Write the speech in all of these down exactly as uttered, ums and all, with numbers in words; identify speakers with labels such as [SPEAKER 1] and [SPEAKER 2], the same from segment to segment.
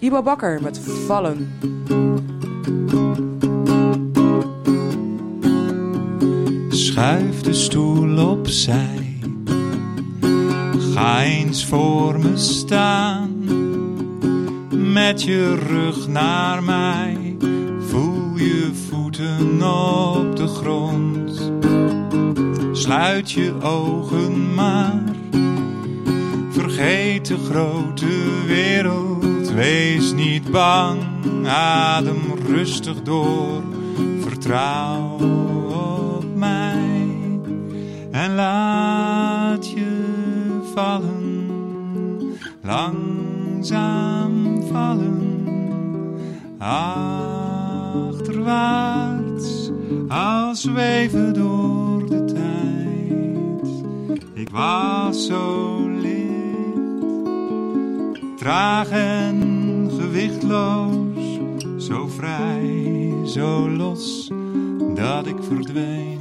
[SPEAKER 1] Ibo Bakker met Vallen.
[SPEAKER 2] Schuif de stoel opzij. Ga eens voor me staan. Met je rug naar mij. Voel je voeten op de grond. Sluit je ogen maar. Vergeet de grote wereld. Wees niet bang. Adem rustig door. Vertrouw op mij. En laat je vallen. Langzaam vallen. Achterwaarts. Als zweven door de tijd. Ik was zo licht. Traag en gewichtloos. Zo vrij, zo los. Dat ik verdween.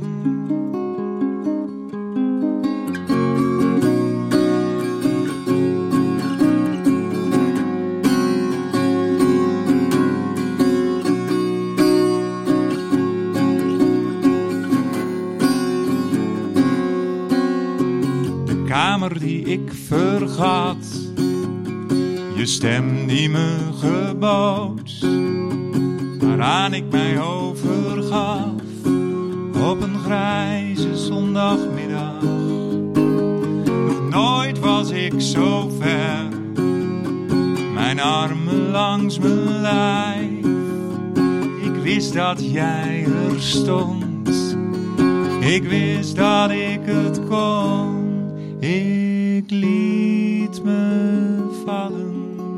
[SPEAKER 2] De kamer die ik vergat. Je stem die me gebood. Waaraan ik mij overgaf. Op een grijze zondagmiddag. Nog nooit was ik zo ver. Mijn armen langs mijn lijf. Ik wist dat jij er stond. Ik wist dat ik het kon. Ik liet me vallen.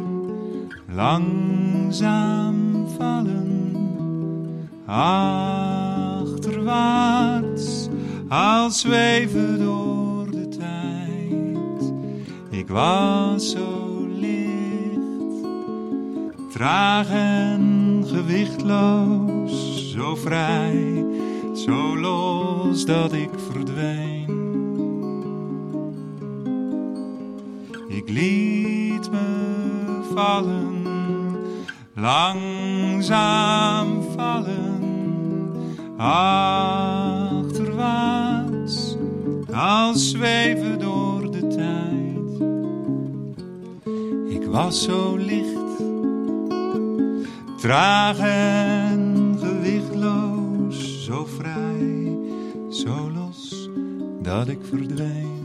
[SPEAKER 2] Langzaam vallen. Achterwaarts, als zweven door de tijd. Ik was zo licht, traag en gewichtloos. Zo vrij, zo los dat ik verdween. Ik liet me vallen. Langzaam vallen, achterwaarts, als zweven door de tijd. Ik was zo licht, traag en gewichtloos, zo vrij, zo los, dat ik verdween.